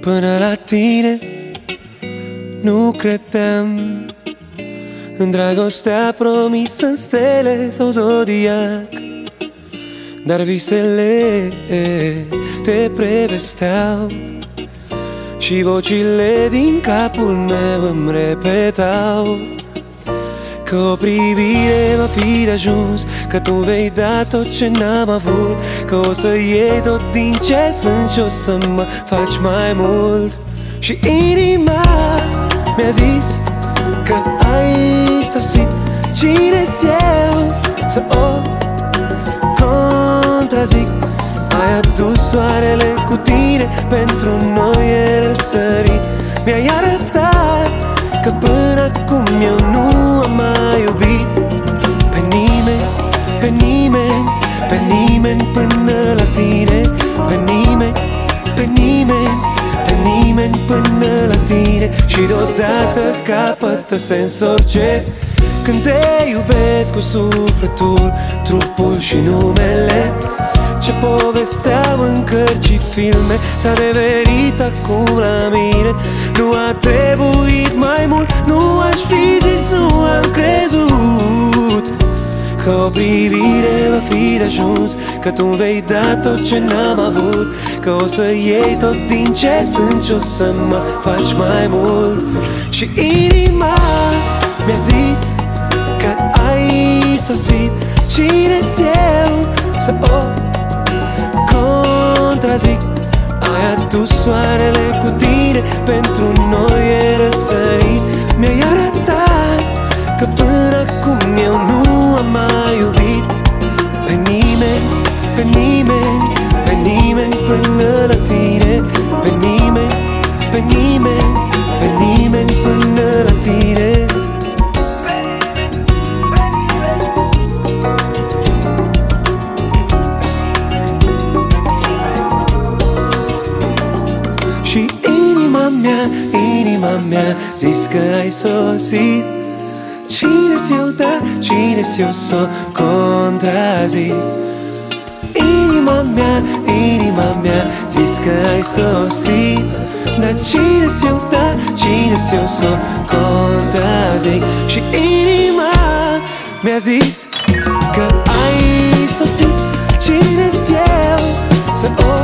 Până la tine nu credeam în dragostea promisă în stele sau zodiac, dar visele te prevesteau și vocile din capul meu îmi repetau că o privire va fi de ajuns, că tu vei da tot ce n-am avut, că o să iei tot din ce sunt și o să mă faci mai mult. Și inima mi-a zis că ai sosit. Cine-s eu să o contrazic? Ai adus soarele cu tine, pentru noi e răsărit. Mi-ai arătat că până acum eu nu am mai iubit pe nimeni, pe nimeni, pe nimeni până la tine. Pe nimeni, pe nimeni, pe nimeni până la tine. Și deodată capătă sens orice când te iubesc cu sufletul, trupul și numele. Ce povesteau în cărți și filme s-a reverit acum la mine. Nu a trebuit mai mult, nu aș fi zis, nu am crezut că o privire va fi de ajuns, că tu vei da tot ce n-am avut, că o să iei tot din ce sunt și o să mă faci mai mult. Și inima mi-a zis că ai sosit. Cine-s eu să o contrazic? Ai adus soarele cu tine, pentru noi e răsărit. Mi-ai arătat că până acum eu nu am mai iubit pe nimeni, pe nimeni, pe nimeni până la tine. Pe nimeni, pe nimeni, pe nimeni până la tine. Și inima mea zis că ai sosit. Cine-s eu, da, cine-s eu să contrazic? Inima mea zis că ai sosit. Dar cine-s eu, da, cine-s eu să contrazic? Și inima mi-a zis că ai sosit. Cine-s eu să o